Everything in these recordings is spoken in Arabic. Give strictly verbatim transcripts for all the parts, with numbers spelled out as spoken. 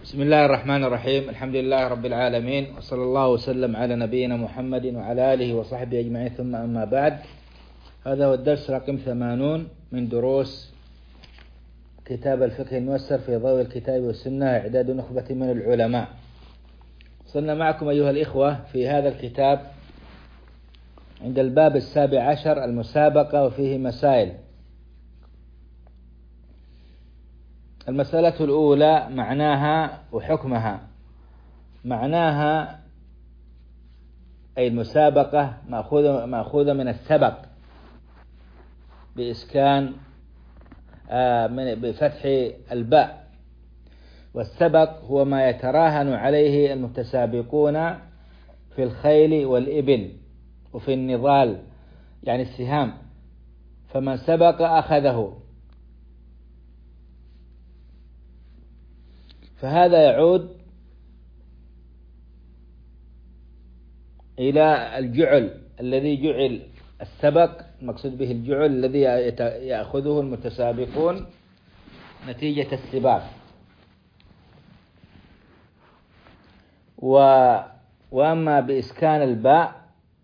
بسم الله الرحمن الرحيم. الحمد لله رب العالمين، وصلى الله وسلم على نبينا محمد وعلى آله وصحبه أجمعين، ثم أما بعد. هذا هو الدرس رقم ثمانون من دروس كتاب الفقه الميسر في ضوء الكتاب والسنة، إعداد نخبة من العلماء. وصلنا معكم أيها الإخوة في هذا الكتاب عند الباب السابع عشر، المسابقة، وفيه مسائل. المسألة الأولى معناها وحكمها. معناها أي المسابقة مأخوذة مأخوذة من السبق بإسكان آه من بفتح الباء، والسبق هو ما يتراهن عليه المتسابقون في الخيل والإبل وفي النضال، يعني السهام، فمن سبق أخذه. فهذا يعود إلى الجعل الذي جعل السبق، المقصود به الجعل الذي يأخذه المتسابقون نتيجة السباق. و... وأما بإسكان الباء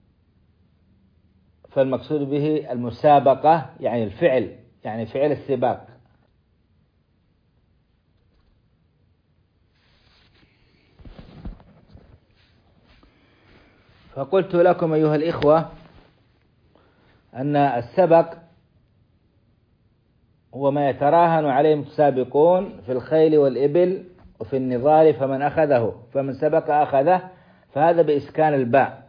فالمقصود به المسابقة، يعني الفعل، يعني فعل السباق. فقلت لكم أيها الإخوة أن السبق هو ما يتراهن عليه المتسابقون في الخيل والإبل وفي النضال، فمن أخذه فمن سبق أخذه، فهذا بإسكان الباء،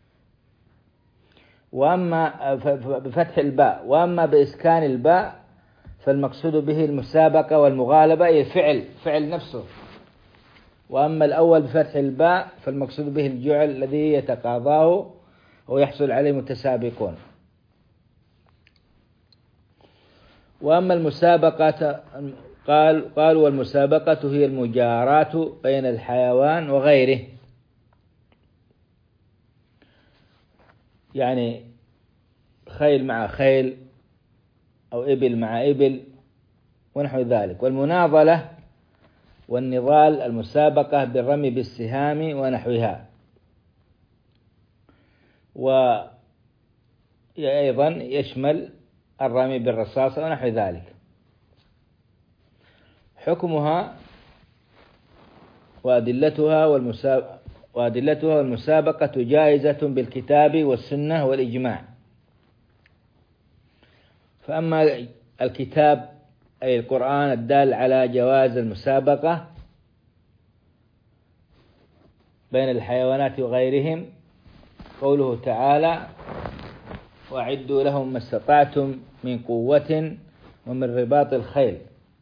وأما بفتح الباء. وأما بإسكان الباء فالمقصود به المسابقة والمغالبة، أي الفعل، فعل نفسه. وأما الأول بفتح الباء فالمقصود به الجعل الذي يتقاضاه ويحصل عليه المتسابقون. وأما المسابقة قال قال والمسابقة هي المجاراة بين الحيوان وغيره، يعني خيل مع خيل أو إبل مع إبل ونحو ذلك. والمناضلة والنضال المسابقة بالرمي بالسهام ونحوها، وأيضا يشمل الرمي بالرصاص ونحو ذلك. حكمها وأدلتها والمسابقة وأدلتها والمسابقة جائزة بالكتاب والسنة والإجماع. فأما الكتاب أي القرآن الدال على جواز المسابقة بين الحيوانات وغيرهم، قوله تعالى: وأعدوا لهم ما استطعتم من قوة ومن رباط الخيل.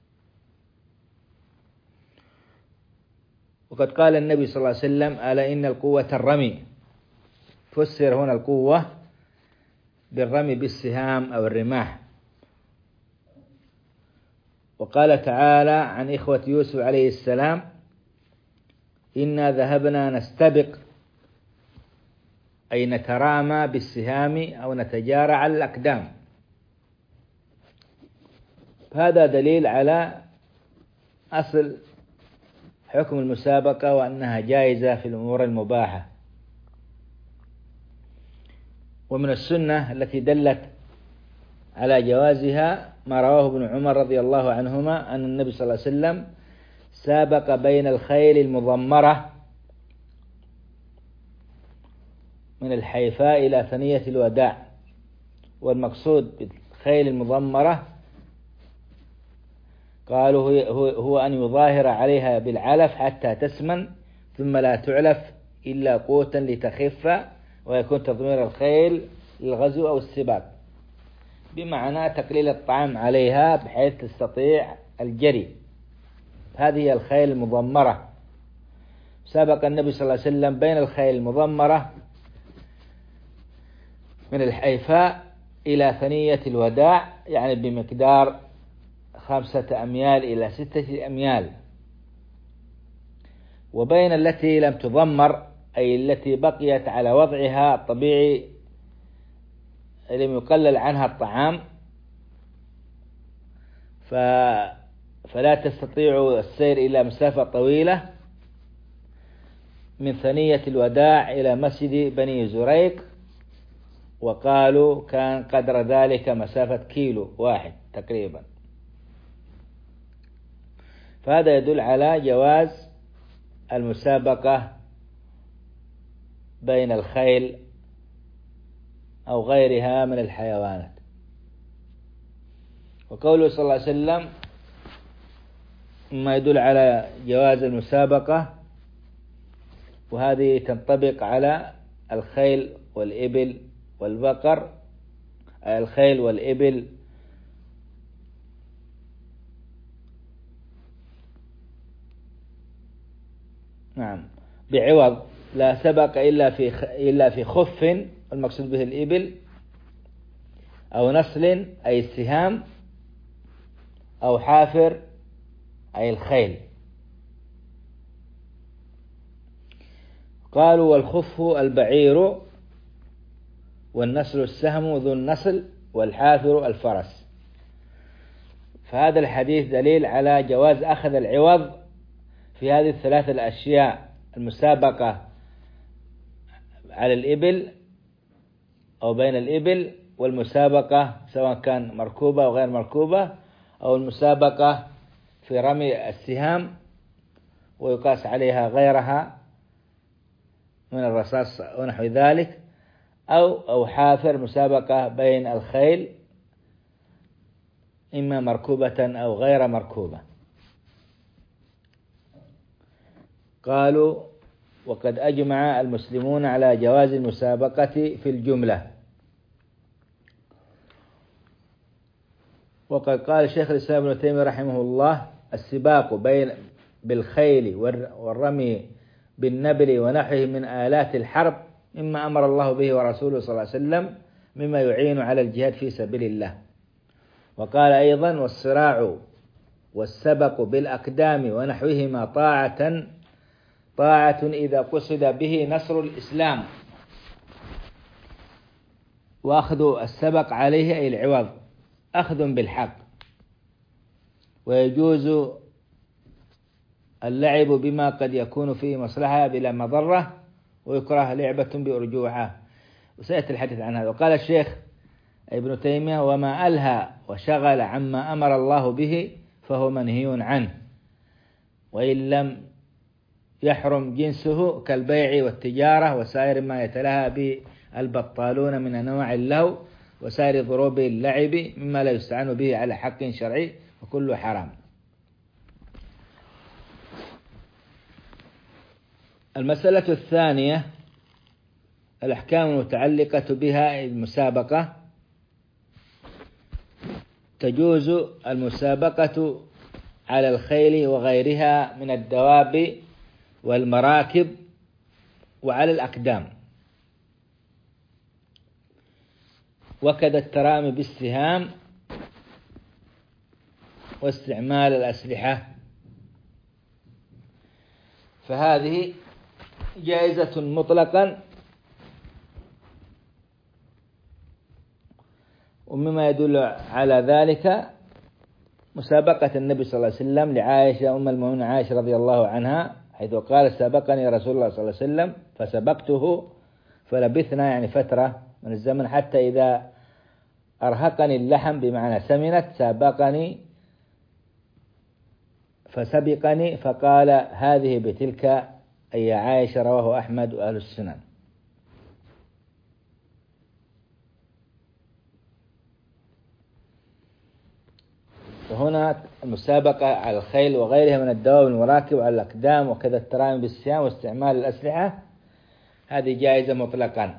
وقد قال النبي صلى الله عليه وسلم: ألا إن القوة الرمي. فسر هنا القوة بالرمي بالسهام أو الرماح. وقال تعالى عن إخوة يوسف عليه السلام: إنا ذهبنا نستبق، أي نترامى بالسهام أو نتجارى على الأقدام. هذا دليل على أصل حكم المسابقة، وأنها جائزة في الأمور المباحة. ومن السنة التي دلت على جوازها ما رواه ابن عمر رضي الله عنهما أن النبي صلى الله عليه وسلم سابق بين الخيل المضمرة من الحيفاء إلى ثنية الوداع. والمقصود بالخيل المضمرة قالوا هو أن يظاهر عليها بالعلف حتى تسمن، ثم لا تعلف إلا قوتا لتخف، ويكون تضمير الخيل للغزو أو السباق، بمعنى تقليل الطعام عليها بحيث تستطيع الجري. هذه هي الخيل المضمرة. سابق النبي صلى الله عليه وسلم بين الخيل المضمرة من الحيفاء إلى ثنية الوداع، يعني بمقدار خمسة أميال إلى ستة أميال. وبين التي لم تضمر، أي التي بقيت على وضعها الطبيعي لم يقلل عنها الطعام، ف فلا تستطيع السير إلى مسافة طويلة من ثنية الوداع إلى مسجد بني زريق، وقالوا كان قدر ذلك مسافة كيلو واحد تقريبا. فهذا يدل على جواز المسابقة بين الخيل أو غيرها من الحيوانات. وقوله صلى الله عليه وسلم ما يدل على جواز المسابقة، وهذه تنطبق على الخيل والإبل والبقر، الخيل والإبل نعم بعوض، لا سبق إلا في إلا في خف، المقصود به الإبل، أو نصل أي السهام، أو حافر أي الخيل. قالوا والخف البعير، والنسل السهم ذو النسل، والحافر الفرس. فهذا الحديث دليل على جواز أخذ العوض في هذه الثلاث الأشياء: المسابقة على الإبل أو بين الإبل، والمسابقة سواء كان مركوبة أو غير مركوبة، أو المسابقة في رمي السهام ويقاس عليها غيرها من الرصاص ونحو ذلك، أو أو حافر مسابقة بين الخيل إما مركوبة أو غير مركوبة. قالوا وقد أجمع المسلمون على جواز المسابقة في الجملة. وقد قال شيخ الإسلام ابن تيمية رحمه الله: السباق بين بالخيل والرمي بالنبل ونحوه من آلات الحرب مما أمر الله به ورسوله صلى الله عليه وسلم، مما يعين على الجهاد في سبيل الله. وقال أيضا: والصراع والسبق بالأقدام ونحوهما طاعة طاعة إذا قصد به نصر الإسلام، وأخذ السبق عليه أي العوض أخذ بالحق. ويجوز اللعب بما قد يكون فيه مصلحة بلا مضرة، ويكره لعبة بأرجوحة، وسيأتي الحديث عن هذا. وقال الشيخ ابن تيمية: وما ألهى وشغل عما أمر الله به فهو منهي عنه، وإن لم يحرم جنسه كالبيع والتجارة وسائر ما يتلهى به البطالون من أنواع اللهو وسائر ضروب اللعب مما لا يستعان به على حق شرعي، وكله حرام. المسألة الثانية الأحكام المتعلقة بها المسابقة. تجوز المسابقة على الخيل وغيرها من الدواب والمراكب وعلى الأقدام، وكذا الترامي بالسهام واستعمال الأسلحة، فهذه جائزة مطلقا. ومما يدل على ذلك مسابقة النبي صلى الله عليه وسلم لعائشة أم المؤمنين عائشة رضي الله عنها، حيث قال: سبقني رسول الله صلى الله عليه وسلم فسبقته، فلبثنا يعني فترة من الزمن حتى إذا أرهقني اللحم بمعنى سمنت سابقني فسبقني فقال: هذه بتلك أي عائشة. رواه أحمد وأهل السنن. وهنا المسابقة على الخيل وغيرها من الدواب والمراكب على الأقدام، وكذا الترامي بالسهام واستعمال الأسلحة، هذه جائزة مطلقا.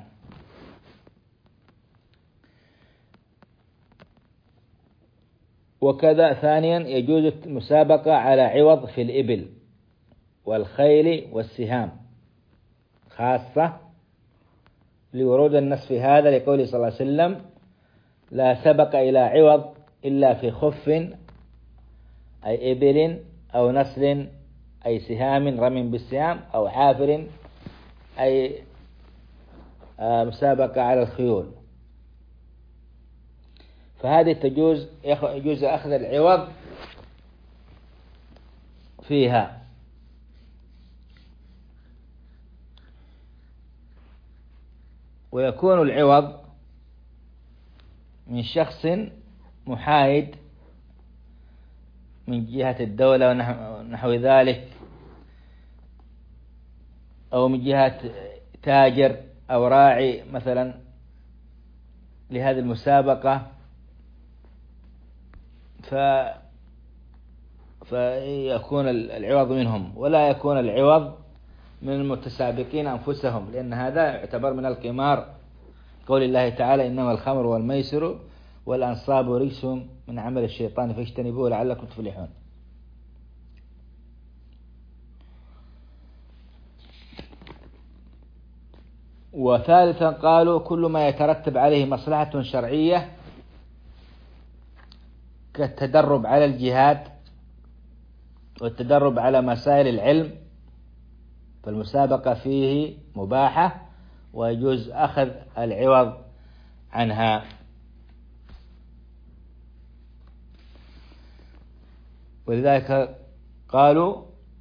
وكذا ثانيا يجوز المسابقة على عوض في الإبل والخيل والسهام، خاصة لورود النص في هذا لقوله صلى الله عليه وسلم: لا سبق إلى عوض إلا في خف أي إبل، أو نسل أي سهام رمي بالسهام، أو حافر أي مسابقة على الخيول. فهذه تجوز يجوز أخذ العوض فيها. ويكون العوض من شخص محايد من جهة الدولة ونحو ذلك، أو من جهة تاجر أو راعي مثلا لهذه المسابقة، ف فيكون العوض منهم، ولا يكون العوض من المتسابقين أنفسهم، لأن هذا يعتبر من القمار. قول الله تعالى: إنما الخمر والميسر والأنصاب رجس من عمل الشيطان فاجتنبوه لعلكم تفلحون. وثالثا قالوا: كل ما يترتب عليه مصلحة شرعية كالتدرب على الجهاد والتدرب على مسائل العلم، فالمسابقة فيه مباحة ويجوز أخذ العوض عنها. ولذلك قالوا: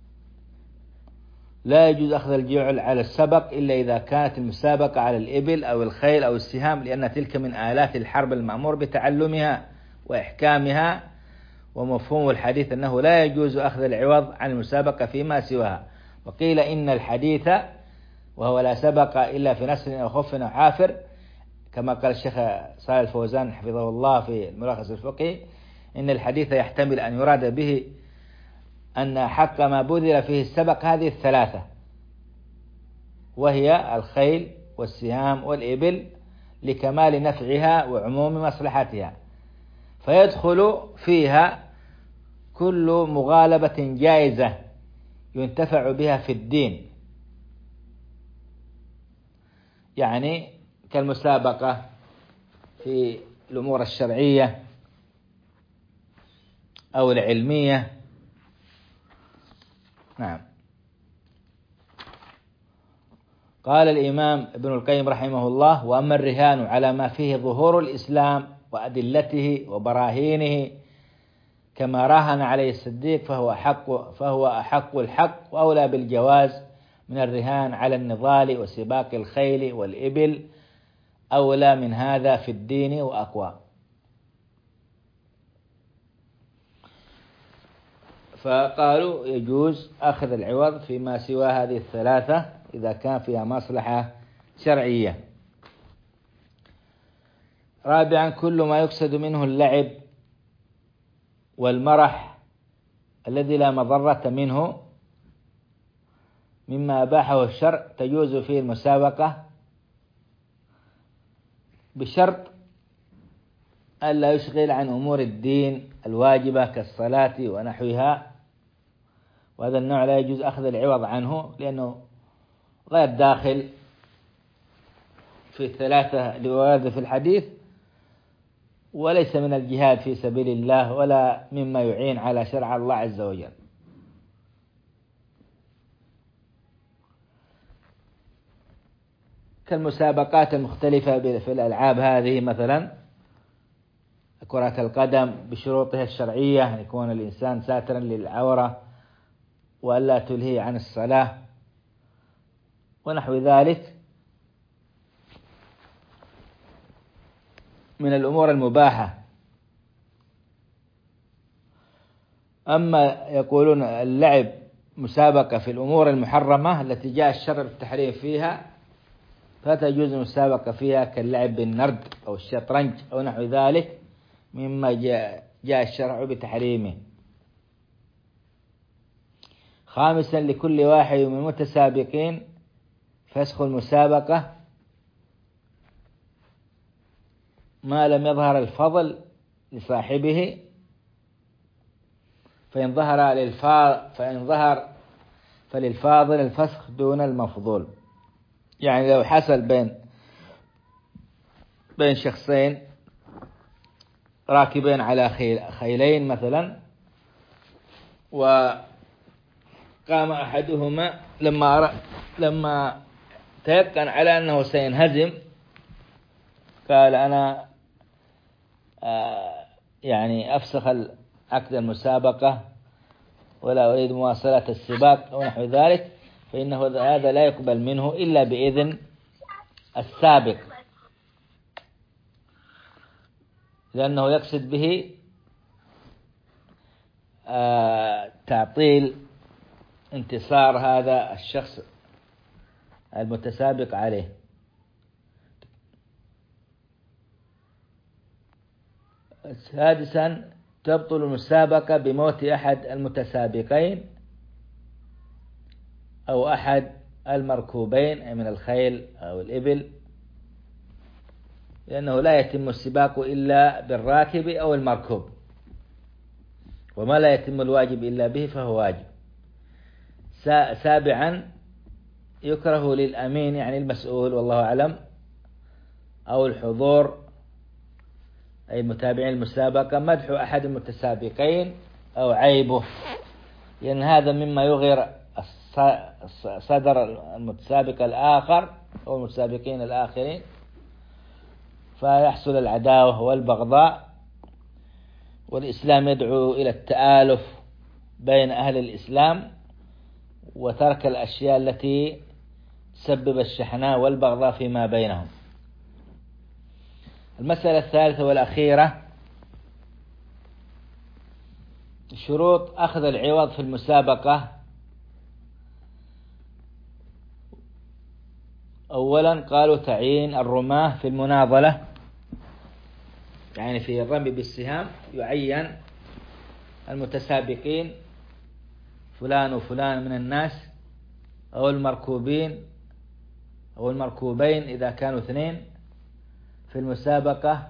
لا يجوز أخذ الجعل على السبق إلا إذا كانت المسابقة على الإبل أو الخيل أو السهام، لأن تلك من آلات الحرب المأمور بتعلمها وإحكامها. ومفهوم الحديث أنه لا يجوز أخذ العوض عن المسابقة فيما سواها. وقيل إن الحديث وهو لا سبق إلا في نسل أو خف أو حافر، كما قال الشيخ صالح الفوزان حفظه الله في الملخص الفقهي، إن الحديث يحتمل أن يراد به أن حق ما بذل فيه السبق هذه الثلاثة، وهي الخيل والسهام والإبل، لكمال نفعها وعموم مصلحتها، فيدخل فيها كل مغالبة جائزة ينتفع بها في الدين، يعني كالمسابقة في الأمور الشرعية أو العلمية. نعم. قال الإمام ابن القيم رحمه الله: وأما الرهان على ما فيه ظهور الإسلام وأدلته وبراهينه كما راهن عليه الصديق فهو أحق فهو أحق الحق وأولى بالجواز من الرهان على النضال وسباق الخيل والإبل، أولى من هذا في الدين وأقوى. فقالوا يجوز أخذ العوض فيما سوى هذه الثلاثة إذا كان فيها مصلحة شرعية. رابعا: كل ما يقصد منه اللعب والمرح الذي لا مضرة منه مما أباحه الشرع تجوز فيه المسابقة، بشرط ألا يشغل عن أمور الدين الواجبة كالصلاة ونحوها، وهذا النوع لا يجوز أخذ العوض عنه لأنه غير داخل في الثلاثة اللي ورد في الحديث، وليس من الجهاد في سبيل الله ولا مما يعين على شرع الله عز وجل. كالمسابقات المختلفة في الألعاب هذه، مثلا كرة القدم بشروطها الشرعية، أن يكون الإنسان ساترا للعورة وألا تلهي عن الصلاة ونحو ذلك من الأمور المباحة. أما يقولون اللعب مسابقة في الأمور المحرمة التي جاء الشرع بالتحريم فيها، فتجوز المسابقة فيها كاللعب بالنرد أو الشطرنج أو نحو ذلك مما جاء, جاء الشرع بتحريمه. خامسا: لكل واحد من المتسابقين فسخ المسابقة ما لم يظهر الفضل لصاحبه، فإن ظهر للفا فإن ظهر فللفاضل الفسخ دون المفضول. يعني لو حصل بين بين شخصين راكبين على خيل خيلين مثلا، وقام أحدهما لما لما تيقن على أنه سينهزم قال: أنا آه يعني أفسخ عقد المسابقة ولا أريد مواصلة السباق أو نحو ذلك، فإنه هذا لا يقبل منه إلا بإذن السابق، لأنه يقصد به آه تعطيل انتصار هذا الشخص المتسابق عليه. سادسا تبطل المسابقة بموت أحد المتسابقين أو أحد المركوبين من الخيل أو الإبل، لأنه لا يتم السباق إلا بالراكب أو المركوب، وما لا يتم الواجب إلا به فهو واجب. سابعا يكره للأمين يعني المسؤول والله أعلم أو الحضور أي متابعين المسابقة مدح أحد المتسابقين أو عيبه، لأن هذا مما يغير صدر المتسابق الآخر أو المتسابقين الآخرين، فيحصل العداوة والبغضاء. والإسلام يدعو إلى التآلف بين أهل الإسلام وترك الأشياء التي تسبب الشحناء والبغضاء فيما بينهم. المسألة الثالثة والأخيرة شروط أخذ العوض في المسابقة. أولا قالوا تعيين الرماة في المناضلة، يعني في الرمي بالسهام يعين المتسابقين فلان وفلان من الناس أو المركوبين أو المركوبين إذا كانوا اثنين في المسابقة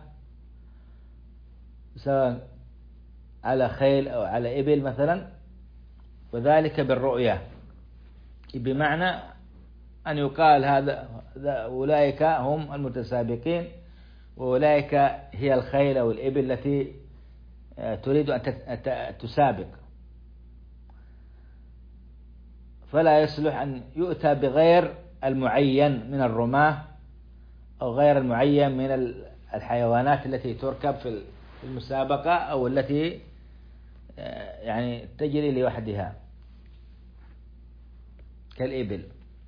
سواء على خيل أو على إبل مثلا، وذلك بالرؤية، بمعنى أن يقال هذا أولئك هم المتسابقين وأولئك هي الخيل أو الإبل التي تريد أن تسابق، فلا يصلح أن يؤتى بغير المعين من الرماة أو غير المعين من الحيوانات التي تركب في المسابقة أو التي يعني تجري لوحدها كالإبل.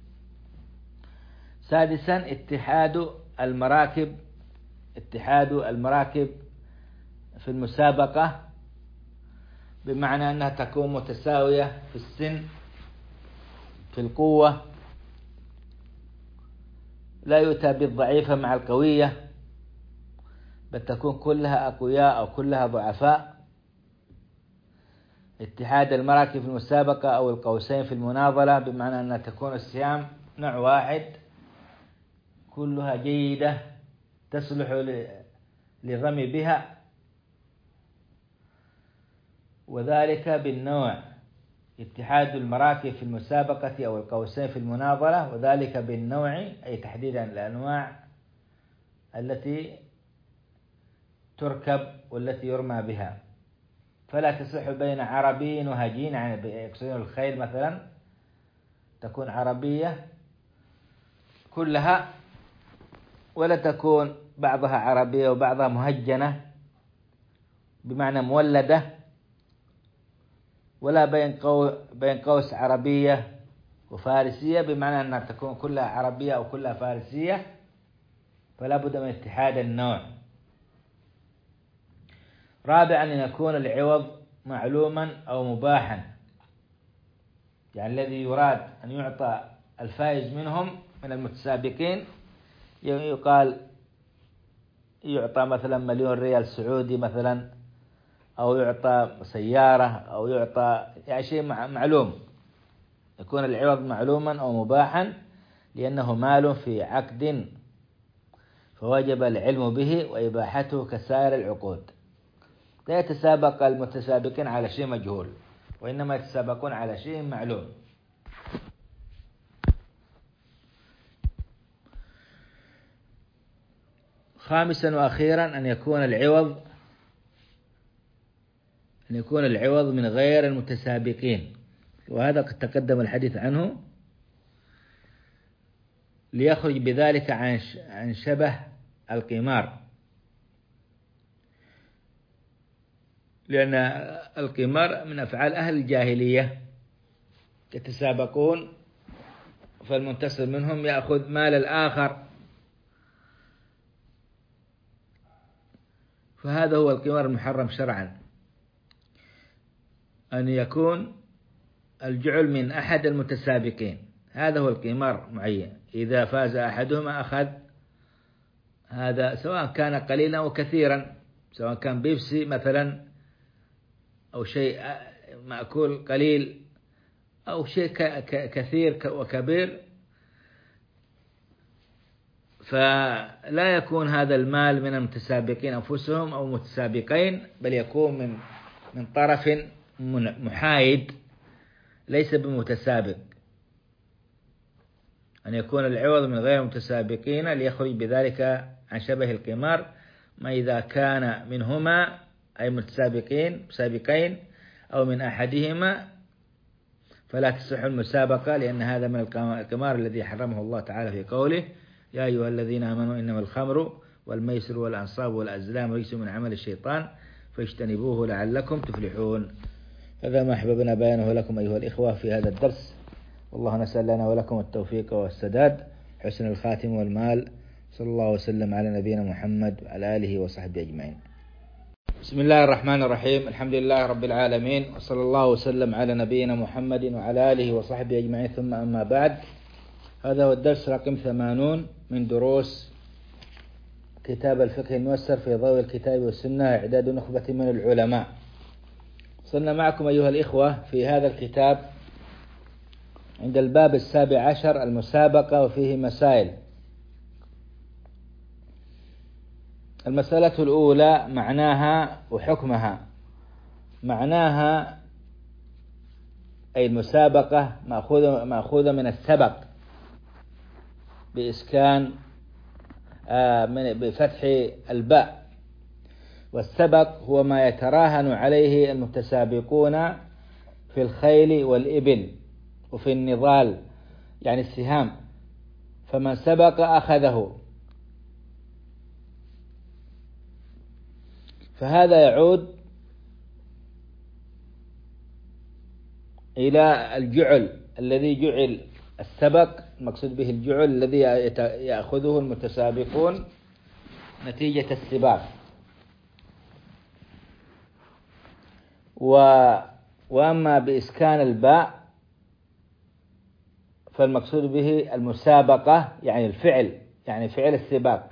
سادسا اتحاد المراكب اتحاد المراكب في المسابقة، بمعنى أنها تكون متساوية في السن في القوة، لا يؤتى بالضعيفة مع القوية، بل تكون كلها أقوياء أو كلها ضعفاء. اتحاد المراكب في المسابقة أو القوسين في المناضلة، بمعنى أنها تكون السهام نوع واحد كلها جيدة تصلح للرمي بها، وذلك بالنوع. اتحاد المراكب في المسابقة أو القوسين في المناضلة، وذلك بالنوع أي تحديدا الأنواع التي تركب والتي يرمى بها، فلا تصح بين عربي وهجين، يعني يقصدون الخيل مثلا تكون عربية كلها، ولا تكون بعضها عربية وبعضها مهجنة بمعنى مولدة، ولا بين قو بين قوس عربية وفارسية بمعنى أنها تكون كلها عربية أو كلها فارسية، فلا بد من اتحاد النوع. رابعا أن يكون العوض معلوما أو مباحا، يعني الذي يراد أن يعطى الفائز منهم من المتسابقين يقال يعطى مثلا مليون ريال سعودي مثلا، أو يعطى سيارة، أو يعطى يعني شيء معلوم، يكون العوض معلوما أو مباحا لأنه مال في عقد، فوجب العلم به وإباحته كسائر العقود. لا يتسابق المتسابقين على شيء مجهول، وإنما يتسابقون على شيء معلوم. خامسا وأخيرا أن يكون العوض أن يكون العوض من غير المتسابقين، وهذا قد تقدم الحديث عنه، ليخرج بذلك عن عن شبه القمار، لأن القمار من أفعال أهل الجاهلية، يتسابقون فالمنتصر منهم يأخذ مال الآخر، فهذا هو القمار المحرم شرعا، أن يكون الجعل من أحد المتسابقين، هذا هو القمار معين. إذا فاز أحدهما أخذ هذا، سواء كان قليلا أو كثيرا، سواء كان بيبسي مثلا أو شيء مأكول قليل أو شيء كثير وكبير، فلا يكون هذا المال من المتسابقين أنفسهم أو متسابقين، بل يكون من من طرف محايد ليس بمتسابق، أن يكون العوض من غير متسابقين ليخرج بذلك عن شبه القمار. ما إذا كان منهما أي متسابقين سابقين أو من أحدهما فلا تصح المسابقة، لأن هذا من القمار الذي حرمه الله تعالى في قوله: يا أيها الذين آمنوا إنما الخمر والميسر والأنصاب والأزلام رجس من عمل الشيطان فاجتنبوه لعلكم تفلحون. هذا ما أحببنا بيانه لكم أيها الإخوة في هذا الدرس، والله نسأل لنا ولكم التوفيق والسداد، حسن الخاتم والمال. صلى الله وسلم على نبينا محمد وعلى آله وصحبه أجمعين. بسم الله الرحمن الرحيم، الحمد لله رب العالمين، وصلى الله وسلم على نبينا محمد وعلى آله وصحبه أجمعين، ثم أما بعد. هذا هو الدرس رقم ثمانون من دروس كتاب الفقه الميسر في ضوء الكتاب والسنة، إعداد نخبة من العلماء. وصلنا معكم أيها الإخوة في هذا الكتاب عند الباب السابع عشر، المسابقة، وفيه مسائل. المسألة الأولى معناها وحكمها. معناها أي المسابقة مأخوذة مأخوذة من السبق بإسكان آه من بفتح الباء، والسبق هو ما يتراهن عليه المتسابقون في الخيل والإبل وفي النضال، يعني السهام، فمن سبق أخذه. فهذا يعود إلى الجعل الذي جعل السبق، المقصود به الجعل الذي يأخذه المتسابقون نتيجة السباق. و وأما بإسكان الباء فالمقصود به المسابقة، يعني الفعل، يعني فعل السباق.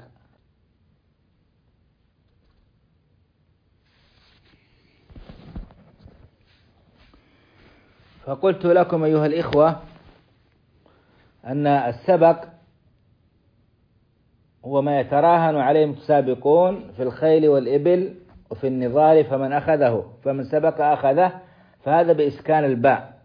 فقلت لكم أيها الإخوة أن السبق هو ما يتراهن عليه المتسابقون في الخيل والإبل وفي النضال، فمن أخذه فمن سبق أخذه، فهذا بإسكان الباء،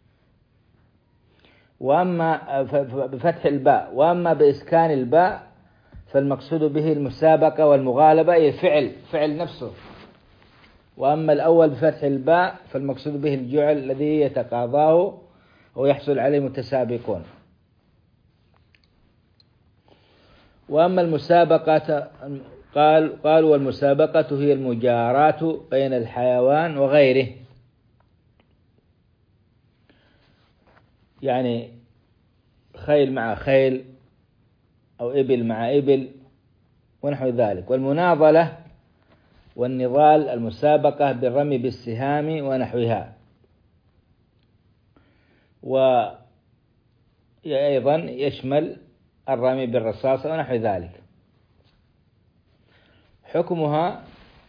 وأما بفتح الباء. وأما بإسكان الباء فالمقصود به المسابقة والمغالبة، أي الفعل، فعل نفسه. وأما الأول بفتح الباء فالمقصود به الجعل الذي يتقاضاه ويحصل عليه المتسابقون. وأما المسابقة قال قال والمسابقة هي المجاراة بين الحيوان وغيره، يعني خيل مع خيل أو إبل مع إبل ونحو ذلك. والمناضلة والنضال المسابقة بالرمي بالسهام ونحوها، وأيضا يشمل الرمي بالرصاص ونحو ذلك. حكمها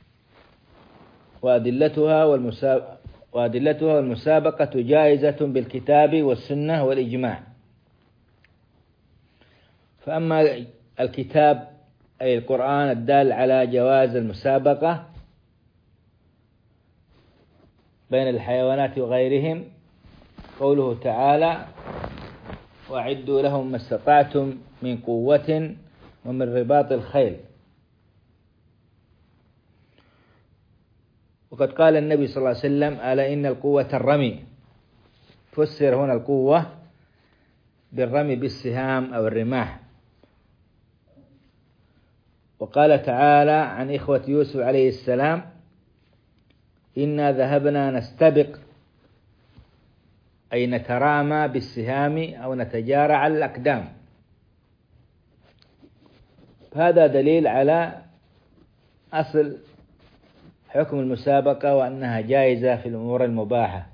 وأدلتها والمسابقة وأدلتها والمسابقة جائزة بالكتاب والسنة والإجماع. فأما الكتاب أي القرآن الدال على جواز المسابقة بين الحيوانات وغيرهم، قوله تعالى: وأعدوا لهم ما استطعتم من قوة ومن رباط الخيل. وقد قال النبي صلى الله عليه وسلم: ألا إن القوة الرمي. فسر هنا القوة بالرمي بالسهام أو الرماح. وقال تعالى عن إخوة يوسف عليه السلام: إنا ذهبنا نستبق أي نترامى بالسهام أو نتجارى على الأقدام. هذا دليل على أصل حكم المسابقة وأنها جائزة في الأمور المباحة.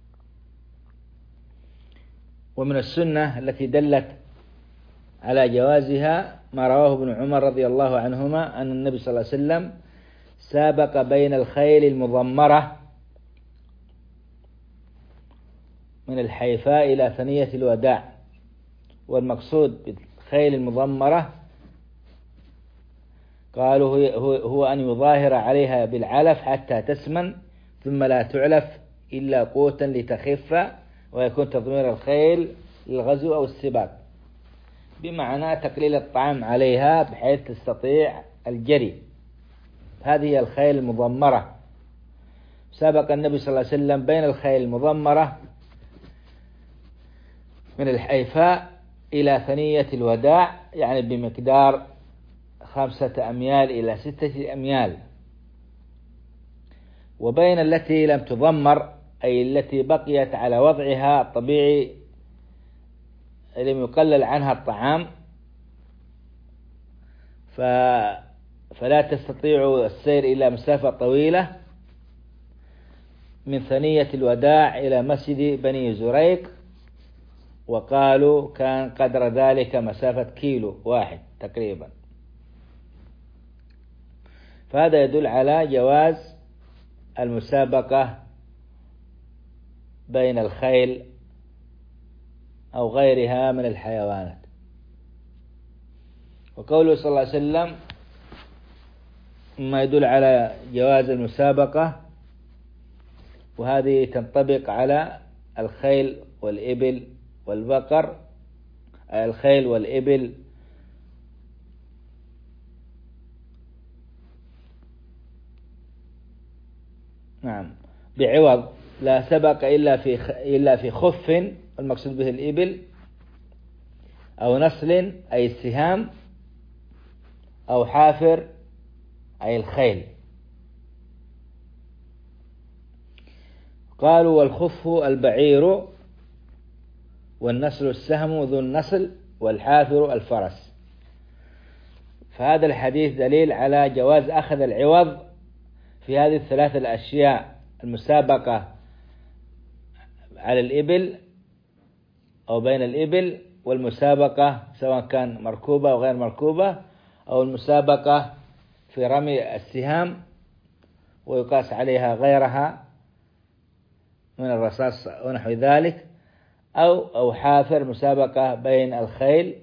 ومن السنة التي دلت على جوازها ما رواه ابن عمر رضي الله عنهما أن النبي صلى الله عليه وسلم سابق بين الخيل المضمرة من الحيفاء إلى ثنية الوداع. والمقصود بالخيل المضمرة قالوا هو أن يظاهر عليها بالعلف حتى تسمن ثم لا تعلف إلا قوتا لتخف، ويكون تضمير الخيل للغزو أو السباق، بمعنى تقليل الطعام عليها بحيث تستطيع الجري. هذه هي الخيل المضمرة. سابق النبي صلى الله عليه وسلم بين الخيل المضمرة من الحيفاء إلى ثنية الوداع، يعني بمقدار خمسة أميال إلى ستة أميال، وبين التي لم تضمر أي التي بقيت على وضعها الطبيعي لم يقلل عنها الطعام فلا تستطيع السير إلى مسافة طويلة، من ثنية الوداع إلى مسجد بني زريق، وقالوا كان قدر ذلك مسافة كيلو واحد تقريبا. فهذا يدل على جواز المسابقة بين الخيل أو غيرها من الحيوانات. وقوله صلى الله عليه وسلم ما يدل على جواز المسابقة، وهذه تنطبق على الخيل والإبل والبقر، الخيل والإبل نعم بعوض، لا سبق إلا في إلا في خف، المقصود به الإبل، أو نصل أي السهام، أو حافر أي الخيل. قالوا والخف البعير، والنصل السهم ذو النصل، والحافر الفرس. فهذا الحديث دليل على جواز أخذ العوض في هذه الثلاث الأشياء: المسابقة على الإبل أو بين الإبل، والمسابقة سواء كان مركوبة أو غير مركوبة، أو المسابقة في رمي السهام ويقاس عليها غيرها من الرصاص ونحو ذلك، أو أو حافر مسابقة بين الخيل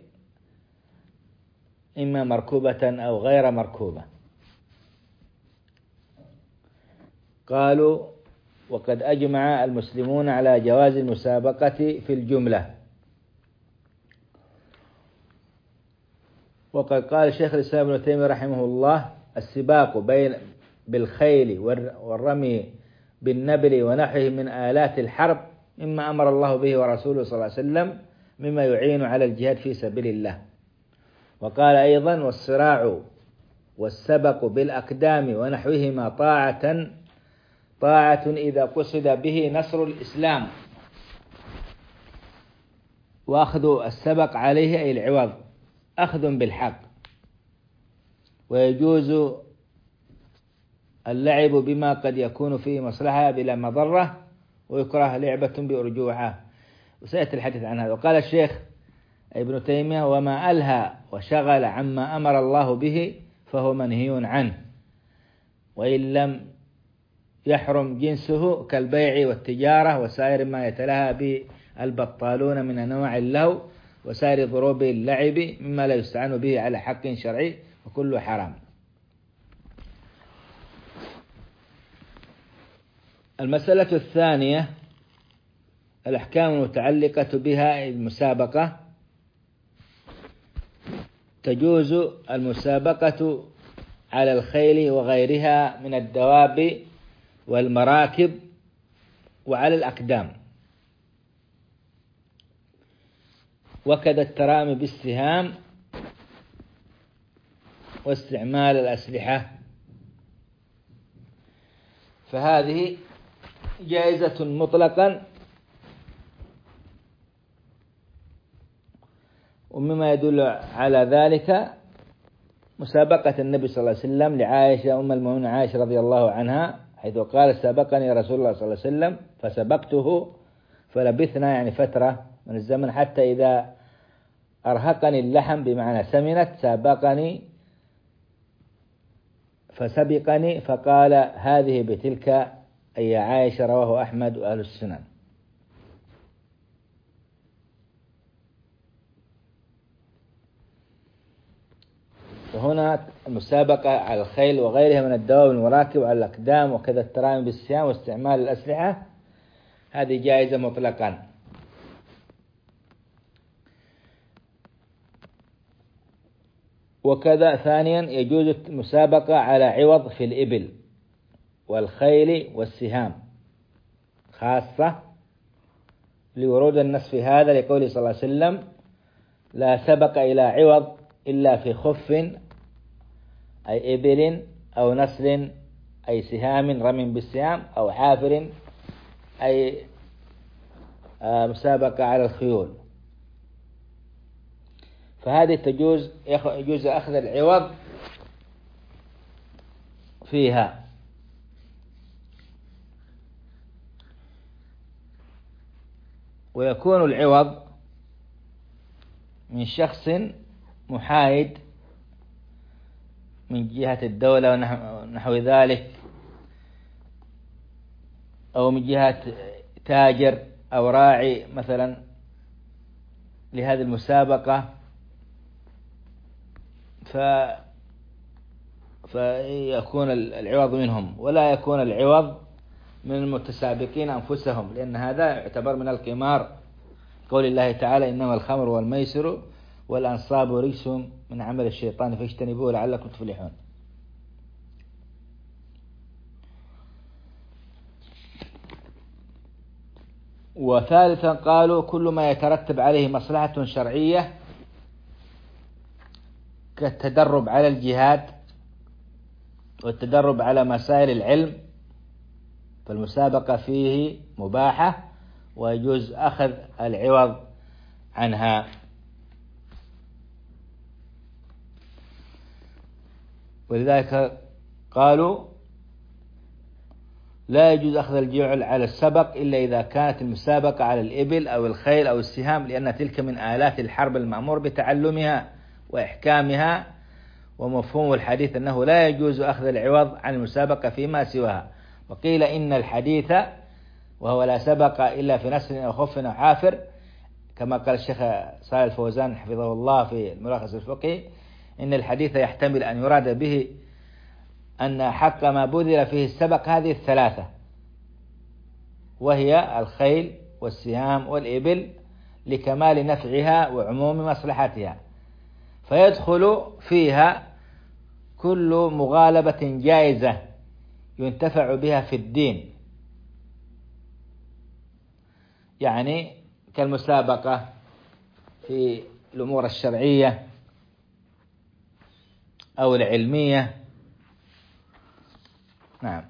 إما مركوبة أو غير مركوبة. قالوا وقد أجمع المسلمون على جواز المسابقة في الجملة. وقد قال شيخ الإسلام ابن تيمية رحمه الله: السباق بين بالخيل والرمي بالنبل ونحوه من آلات الحرب مما أمر الله به ورسوله صلى الله عليه وسلم، مما يعين على الجهاد في سبيل الله. وقال أيضا: والصراع والسبق بالأقدام ونحوهما طاعة طاعة إذا قصد به نصر الإسلام، وأخذ السبق عليه أي العوض أخذ بالحق. ويجوز اللعب بما قد يكون فيه مصلحة بلا مضرة، ويكره لعبة بأرجوحة، وسيأتي الحديث عن هذا. وقال الشيخ ابن تيمية: وما ألهى وشغل عما أمر الله به فهو منهي عنه، وإن لم يحرم جنسه كالبيع والتجارة وسائر ما يتلهى به البطالون من أنواع اللهو وسائر ضروب اللعب مما لا يستعان به على حق شرعي، وكله حرام. المسألة الثانية الأحكام المتعلقة بها المسابقة. تجوز المسابقة على الخيل وغيرها من الدواب والمراكب وعلى الأقدام، وكذا الترامي بالسهام واستعمال الأسلحة. فهذه جائزة مطلقا. ومما يدل على ذلك مسابقة النبي صلى الله عليه وسلم لعائشة أم المؤمنين عائشة رضي الله عنها، حيث قال سبقني رسول الله صلى الله عليه وسلم فسبقته، فلبثنا يعني فترة من الزمن حتى إذا أرهقني اللحم بمعنى سمنت سابقني فسبقني فقال هذه بتلك أي عائشة. رواه أحمد وأهل السنن. وهنا المسابقة على الخيل وغيرها من الدواب المراكب وعلى الأقدام وكذا الترامي بالسهام واستعمال الأسلحة، هذه جائزة مطلقا. وكذا ثانيا يجوز المسابقة على عوض في الإبل والخيل والسهام، خاصة لورود النص في هذا لقوله صلى الله عليه وسلم لا سبق إلى عوض إلا في خف أي إبل أو نسل أي سهام رمي بالسهام أو حافر أي مسابقة على الخيول. فهذه تجوز يجوز أخذ العوض فيها. ويكون العوض من شخص محايد من جهة الدولة ونحو ذلك، أو من جهة تاجر أو راعي مثلا لهذه المسابقة، ف فيكون العوض منهم، ولا يكون العوض من المتسابقين أنفسهم، لأن هذا يعتبر من القمار. قول الله تعالى إنما الخمر والميسر والأنصاب رجس من عمل الشيطان فاجتنبوه لعلكم تفلحون. وثالثا قالوا كل ما يترتب عليه مصلحة شرعية كالتدرب على الجهاد والتدرب على مسائل العلم، فالمسابقة فيه مباحة ويجوز أخذ العوض عنها. ولذلك قالوا لا يجوز أخذ الجعل على السبق إلا إذا كانت المسابقة على الإبل أو الخيل أو السهام، لأن تلك من آلات الحرب المأمور بتعلمها وإحكامها. ومفهوم الحديث أنه لا يجوز أخذ العوض عن المسابقة فيما سواها. وقيل إن الحديث وهو لا سبق إلا في نسل أو خف أو حافر، كما قال الشيخ صالح الفوزان حفظه الله في الملخص الفقهي، إن الحديث يحتمل أن يراد به أن حق ما بذل فيه السبق هذه الثلاثة، وهي الخيل والسهام والإبل، لكمال نفعها وعموم مصلحتها، فيدخل فيها كل مغالبة جائزة ينتفع بها في الدين، يعني كالمسابقة في الأمور الشرعية أو العلمية. نعم.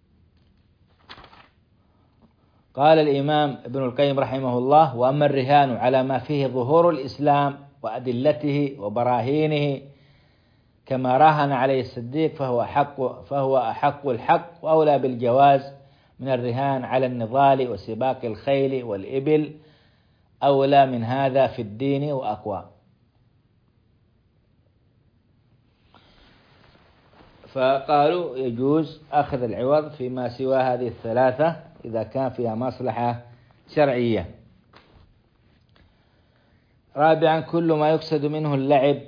قال الإمام ابن القيم رحمه الله: وأما الرهان على ما فيه ظهور الإسلام وأدلته وبراهينه كما راهن عليه الصديق فهو أحق فهو أحق الحق وأولى بالجواز من الرهان على النضال وسباق الخيل والإبل، أولى من هذا في الدين وأقوى. فقالوا يجوز أخذ العوض فيما سوى هذه الثلاثة إذا كان فيها مصلحة شرعية. رابعا كل ما يقصد منه اللعب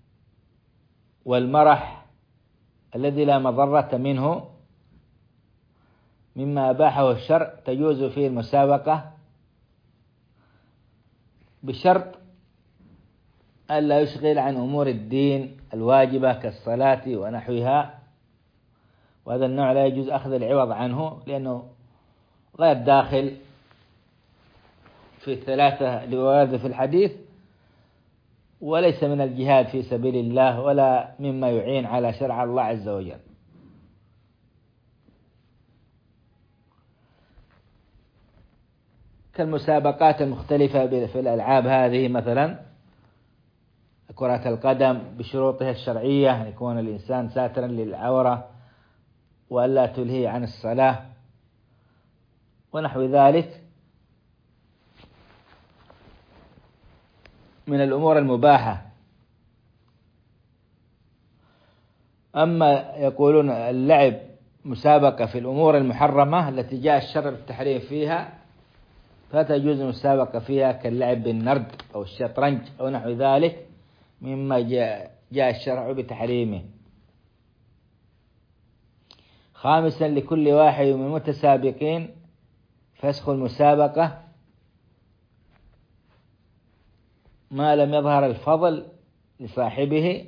والمرح الذي لا مضرة منه مما أباحه الشرع تجوز فيه المسابقة، بشرط ألا يشغل عن أمور الدين الواجبة كالصلاة ونحوها، وهذا النوع لا يجوز أخذ العوض عنه لأنه غير داخل في الثلاثة اللي ورد في الحديث، وليس من الجهاد في سبيل الله ولا مما يعين على شرع الله عز وجل. كالمسابقات المختلفة في الألعاب هذه، مثلا كرة القدم بشروطها الشرعية، أن يكون الإنسان ساترا للعورة وألا تلهي عن الصلاة ونحو ذلك من الأمور المباحة. أما يقولون اللعب مسابقة في الأمور المحرمة التي جاء الشرع بالتحريم فيها، فتجوز المسابقة فيها كاللعب بالنرد أو الشطرنج أو نحو ذلك مما جاء, جاء الشرع بتحريمه. خامسا، لكل واحد من المتسابقين فسخ المسابقة ما لم يظهر الفضل لصاحبه،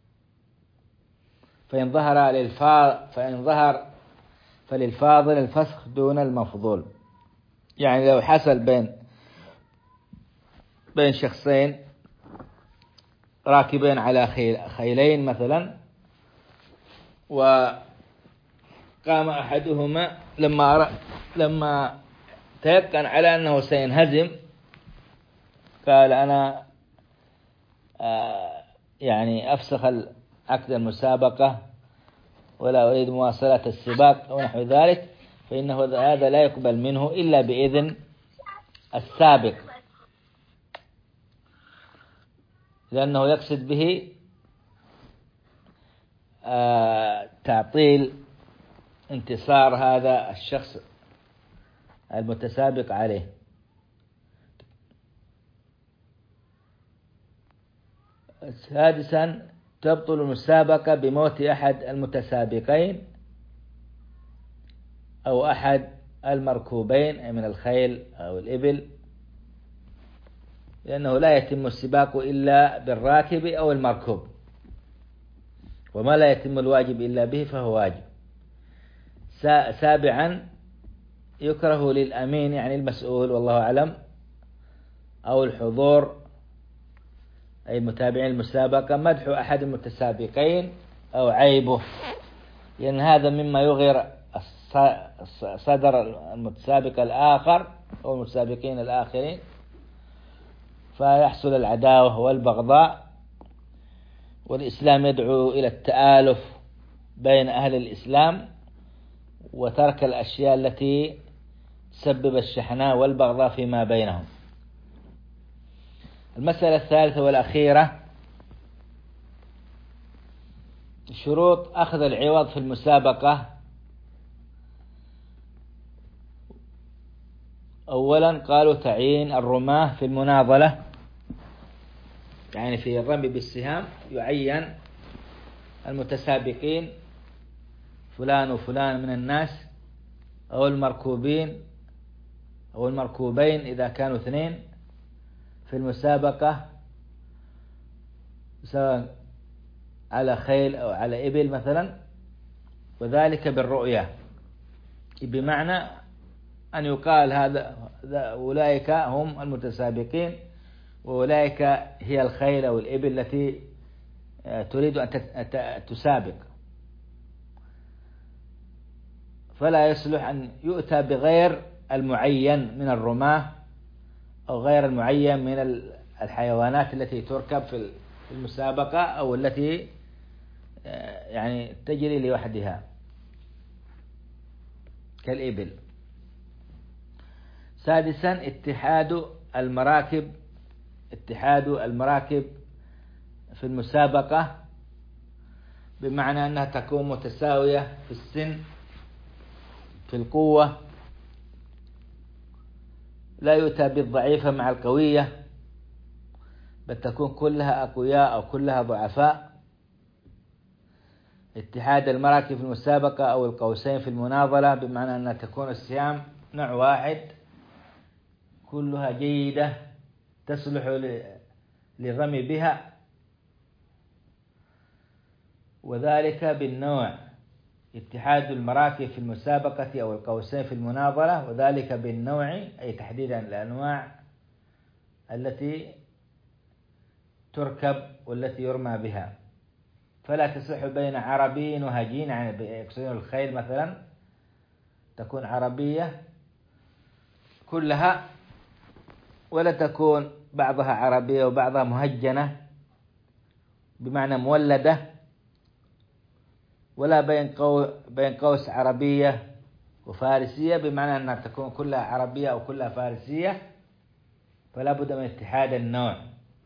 فإن ظهر للفا فإن ظهر فللفاضل الفسخ دون المفضول. يعني لو حصل بين بين شخصين راكبين على خيل خيلين مثلا، وقام أحدهما لما لما تيقن على أنه سينهزم قال أنا آه يعني أفسخ عقد المسابقة ولا أريد مواصلة السباق أو نحو ذلك، فإنه هذا لا يقبل منه إلا بإذن السابق، لأنه يقصد به آه تعطيل انتصار هذا الشخص المتسابق عليه. سادسا، تبطل المسابقة بموت أحد المتسابقين أو أحد المركوبين من الخيل أو الإبل، لأنه لا يتم السباق إلا بالراكب أو المركوب، وما لا يتم الواجب إلا به فهو واجب. سابعا، يكره للأمين يعني المسؤول والله أعلم أو الحضور أي متابعين المسابقة مدح أحد المتسابقين أو عيبه، لأن هذا مما يغير صدر المتسابق الآخر أو المتسابقين الآخرين، فيحصل العداوة والبغضاء. والإسلام يدعو إلى التآلف بين أهل الإسلام وترك الأشياء التي تسبب الشحناء والبغضاء فيما بينهم. المسألة الثالثة والأخيرة، شروط أخذ العوض في المسابقة. أولا قالوا تعيين الرماة في المناضلة، يعني في الرمي بالسهام يعين المتسابقين فلان وفلان من الناس أو المركوبين أو المركوبين إذا كانوا اثنين في المسابقة، سواء على خيل أو على إبل مثلا، وذلك بالرؤية، بمعنى أن يقال هذا أولئك هم المتسابقين وأولئك هي الخيل أو الإبل التي تريد أن تسابق، فلا يصلح أن يؤتى بغير المعين من الرماة أو غير المعين من الحيوانات التي تركب في المسابقة أو التي يعني تجري لوحدها كالإبل. سادسا، اتحاد المراكب اتحاد المراكب في المسابقة، بمعنى أنها تكون متساوية في السن في القوة، لا يؤتى بالضعيفة مع القوية، بل تكون كلها أقوياء أو كلها ضعفاء. اتحاد المراكب في المسابقة أو القوسين في المناضلة، بمعنى أنها تكون السهام نوع واحد كلها جيدة تصلح للرمي بها، وذلك بالنوع. اتحاد المراكب في المسابقة أو القوسين في المناظرة، وذلك بالنوع أي تحديدا الأنواع التي تركب والتي يرمى بها، فلا تصح بين عربي وهجين، يعني يقصدون الخيل مثلا تكون عربية كلها ولا تكون بعضها عربية وبعضها مهجنة بمعنى مولدة، ولا بين قو بين قوس عربية وفارسية بمعنى أنها تكون كلها عربية أو كلها فارسية، فلا بد من اتحاد النوع.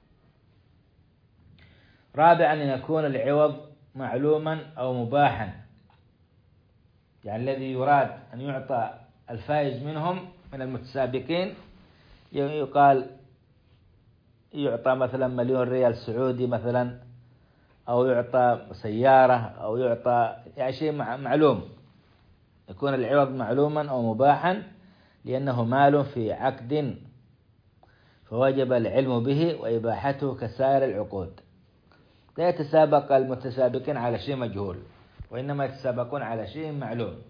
رابعا أن يكون العوض معلوما أو مباحا، يعني الذي يراد أن يعطى الفائز منهم من المتسابقين يقال يعطى مثلا مليون ريال سعودي مثلا، أو يعطى سيارة، أو يعطى يعني شيء معلوم، يكون العوض معلوما أو مباحا لأنه مال في عقد فوجب العلم به وإباحته كسائر العقود. لا يتسابق المتسابقين على شيء مجهول، وإنما يتسابقون على شيء معلوم.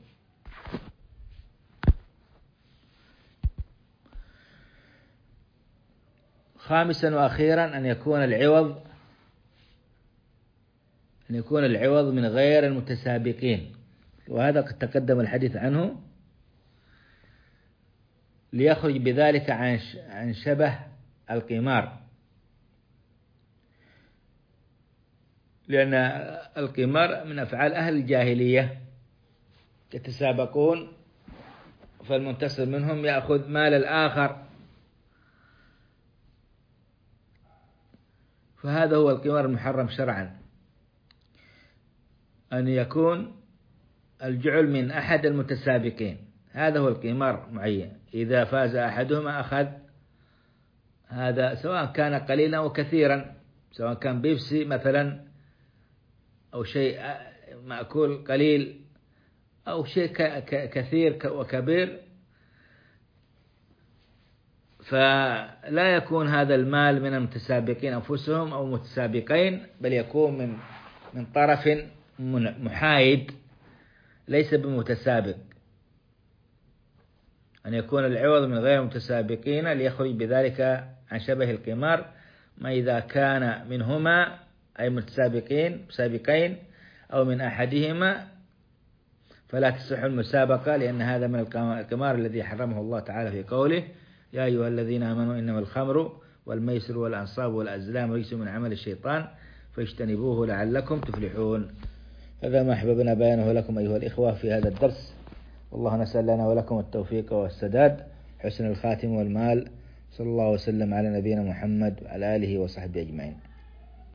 خامسا وأخيرا أن يكون العوض أن يكون العوض من غير المتسابقين، وهذا قد تقدم الحديث عنه، ليخرج بذلك عن عن شبه القمار، لأن القمار من أفعال أهل الجاهلية، يتسابقون فالمنتصر منهم يأخذ مال الآخر، فهذا هو القمار المحرم شرعا، أن يكون الجعل من أحد المتسابقين، هذا هو القمار معين. إذا فاز أحدهما أخذ هذا، سواء كان قليلا أو كثيرا، سواء كان بيبسي مثلا أو شيء مأكول قليل أو شيء كثير وكبير، فلا يكون هذا المال من المتسابقين أنفسهم أو متسابقين، بل يكون من من طرف محايد ليس بمتسابق. أن يكون العوض من غير متسابقين ليخرج بذلك عن شبه القمار، ما إذا كان منهما أي متسابقين سابقين أو من أحدهما فلا تصح المسابقة، لأن هذا من القمار الذي حرمه الله تعالى في قوله: يا أيها الذين آمنوا إنما الخمر والميسر والأنصاب والأزلام رجس من عمل الشيطان فاجتنبوه لعلكم تفلحون. هذا ما أحببنا بيانه لكم أيها الإخوة في هذا الدرس، والله نسأل لنا ولكم التوفيق والسداد، حسن الخاتم والمال. صلى الله وسلم على نبينا محمد وعلى آله وصحبه أجمعين.